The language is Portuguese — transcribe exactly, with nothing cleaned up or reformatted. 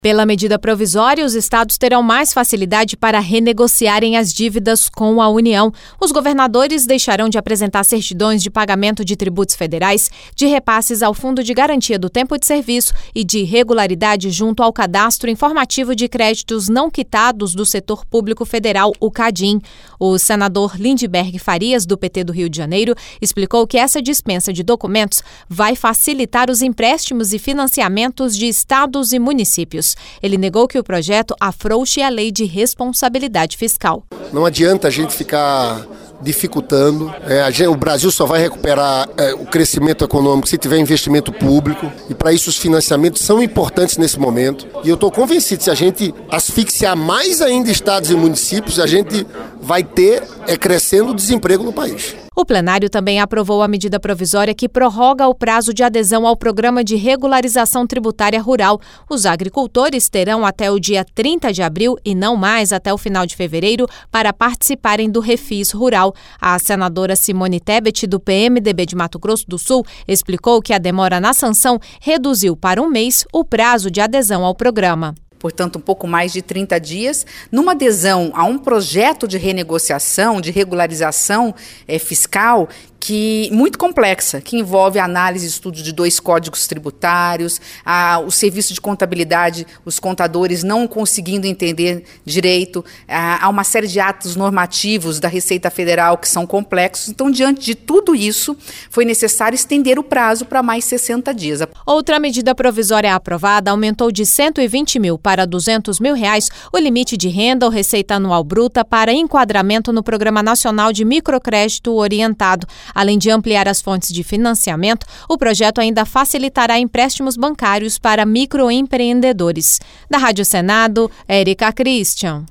Pela medida provisória, os estados terão mais facilidade para renegociarem as dívidas com a União. Os governadores deixarão de apresentar certidões de pagamento de tributos federais, de repasses ao Fundo de Garantia do Tempo de Serviço e de irregularidade junto ao Cadastro Informativo de Créditos Não Quitados do Setor Público Federal, o CADIM. O senador Lindbergh Farias, do P T do Rio de Janeiro, explicou que essa dispensa de documentos vai facilitar os empréstimos e financiamentos de estados e municípios. Ele negou que o projeto afrouxe a lei de responsabilidade fiscal. Não adianta a gente ficar dificultando. É, a gente, o Brasil só vai recuperar é, o crescimento econômico se tiver investimento público, e para isso os financiamentos são importantes nesse momento. E eu estou convencido que se a gente asfixiar mais ainda estados e municípios, a gente vai ter é, crescendo o desemprego no país. O plenário também aprovou a medida provisória que prorroga o prazo de adesão ao Programa de Regularização Tributária Rural. Os agricultores terão até o dia trinta de abril e não mais até o final de fevereiro para participarem do Refis Rural. A senadora Simone Tebet, do P M D B de Mato Grosso do Sul, explicou que a demora na sanção reduziu para um mês o prazo de adesão ao programa. Portanto, um pouco mais de trinta dias, numa adesão a um projeto de renegociação, de regularização é, fiscal, que muito complexa, que envolve análise e estudo de dois códigos tributários, a, o serviço de contabilidade, os contadores não conseguindo entender direito, a, há uma série de atos normativos da Receita Federal que são complexos. Então, diante de tudo isso, foi necessário estender o prazo para mais sessenta dias. Outra medida provisória aprovada aumentou de cento e vinte mil para duzentos mil reais o limite de renda ou receita anual bruta para enquadramento no Programa Nacional de Microcrédito Orientado. Além de ampliar as fontes de financiamento, o projeto ainda facilitará empréstimos bancários para microempreendedores. Da Rádio Senado, Érica Christian.